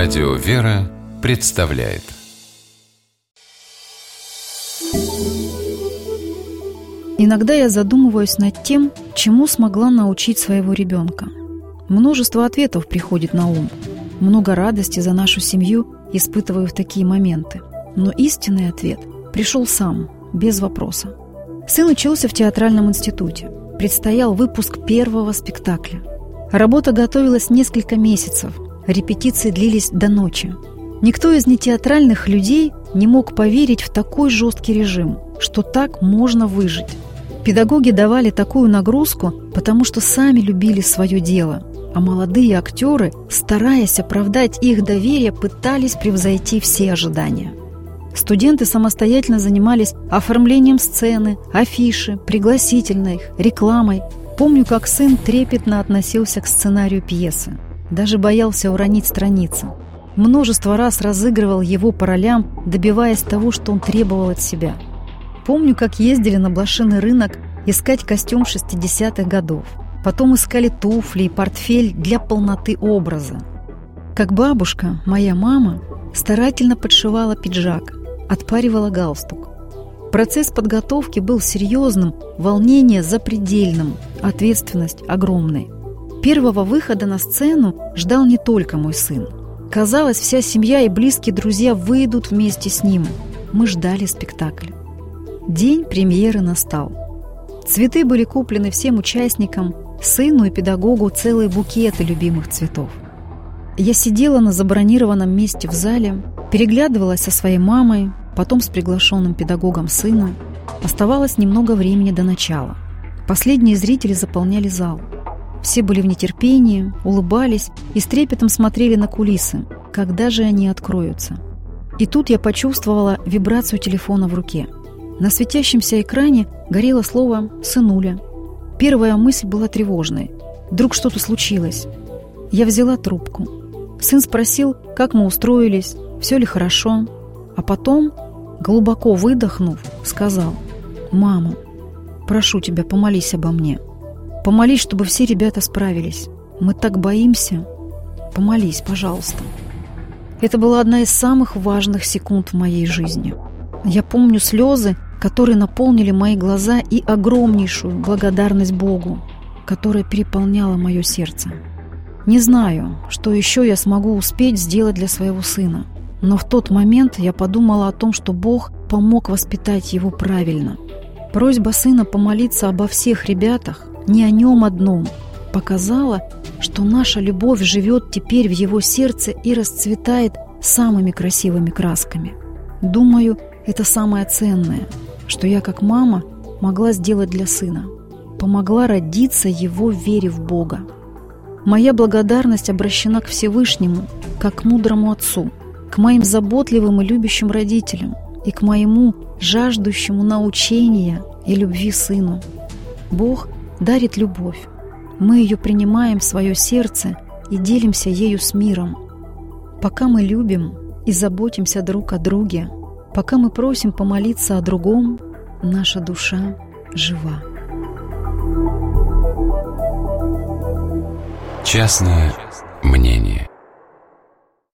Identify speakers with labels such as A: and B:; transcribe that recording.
A: Радио «Вера» представляет.
B: Иногда я задумываюсь над тем, чему смогла научить своего ребенка. Множество ответов приходит на ум. Много радости за нашу семью испытываю в такие моменты. Но истинный ответ пришел сам, без вопроса. Сын учился в театральном институте. Предстоял выпуск первого спектакля. Работа готовилась несколько месяцев. Репетиции длились до ночи. Никто из нетеатральных людей не мог поверить в такой жесткий режим, что так можно выжить. Педагоги давали такую нагрузку, потому что сами любили свое дело, а молодые актеры, стараясь оправдать их доверие, пытались превзойти все ожидания. Студенты самостоятельно занимались оформлением сцены, афиши, пригласительной, рекламой. Помню, как сын трепетно относился к сценарию пьесы. Даже боялся уронить страницы. Множество раз разыгрывал его по ролям, добиваясь того, что он требовал от себя. Помню, как ездили на блошиный рынок искать костюм 60-х годов. Потом искали туфли и портфель для полноты образа. Как бабушка, моя мама, старательно подшивала пиджак, отпаривала галстук. Процесс подготовки был серьезным, волнение запредельным, ответственность огромной. Первого выхода на сцену ждал не только мой сын. Казалось, вся семья и близкие друзья выйдут вместе с ним. Мы ждали спектакль. День премьеры настал. Цветы были куплены всем участникам, сыну и педагогу целые букеты любимых цветов. Я сидела на забронированном месте в зале, переглядывалась со своей мамой, потом с приглашенным педагогом сына. Оставалось немного времени до начала. Последние зрители заполняли зал. Все были в нетерпении, улыбались и с трепетом смотрели на кулисы, когда же они откроются. И тут я почувствовала вибрацию телефона в руке. На светящемся экране горело слово «сынуля». Первая мысль была тревожной. Вдруг что-то случилось. Я взяла трубку. Сын спросил, как мы устроились, все ли хорошо. А потом, глубоко выдохнув, сказал: «Мама, прошу тебя, помолись обо мне. Помолись, чтобы все ребята справились. Мы так боимся. Помолись, пожалуйста». Это была одна из самых важных секунд в моей жизни. Я помню слезы, которые наполнили мои глаза, и огромнейшую благодарность Богу, которая переполняла мое сердце. Не знаю, что еще я смогу успеть сделать для своего сына, но в тот момент я подумала о том, что Бог помог воспитать его правильно. Просьба сына помолиться обо всех ребятах, не о нем одном, показала, что наша любовь живет теперь в его сердце и расцветает самыми красивыми красками. Думаю, это самое ценное, что я как мама могла сделать для сына. Помогла родиться его вере в Бога. Моя благодарность обращена к Всевышнему, как к мудрому отцу, к моим заботливым и любящим родителям и к моему жаждущему научения и любви сыну. Бог дарит любовь. Мы ее принимаем в свое сердце и делимся ею с миром. Пока мы любим и заботимся друг о друге, пока мы просим помолиться о другом, наша душа жива.
A: Частное мнение.